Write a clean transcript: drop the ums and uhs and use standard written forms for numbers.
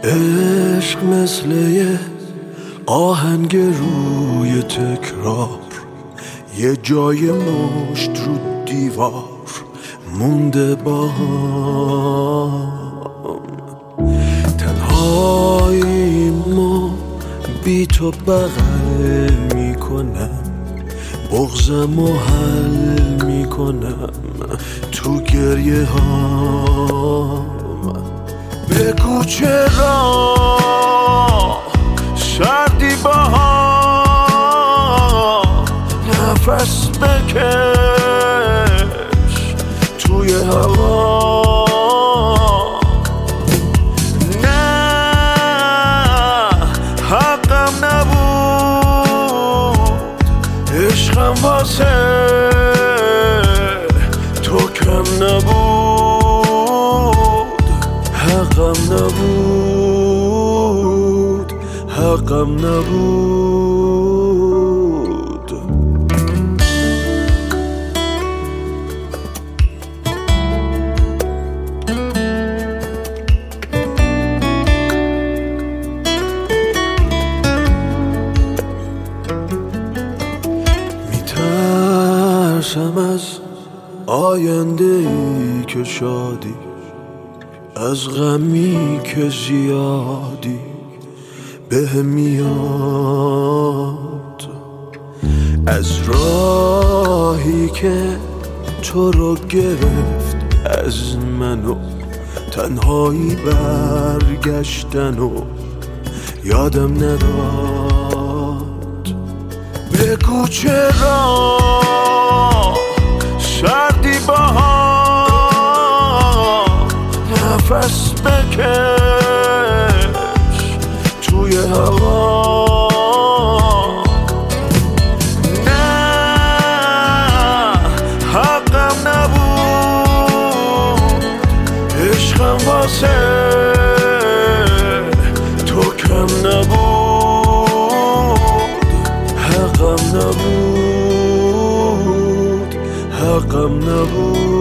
عشق مثل یه آهنگ روی تکرار، یه جای مشت رو دیوار مونده با هم. تنهاییمو بی تو بغل میکنم، بغضمو حل میکنم تو گریه هام. بگو چرا سردی با هم، نفس بکش توی هوا. نه حقم نبود، عشقم واسه تو کم نبود. حقم نبود، حقم نبود. میترسم از آینده ای که شادی، از غمی که زیادی بهم میاد، از راهی که تو رو گرفت از منو، تنهایی برگشتن و یادم نداد. بگو چرا سردی با هم، نفس بکش توی هوا. نه حقم نبود، عشقم واسه تو کم نبود. حقم نبود، حقم نبود.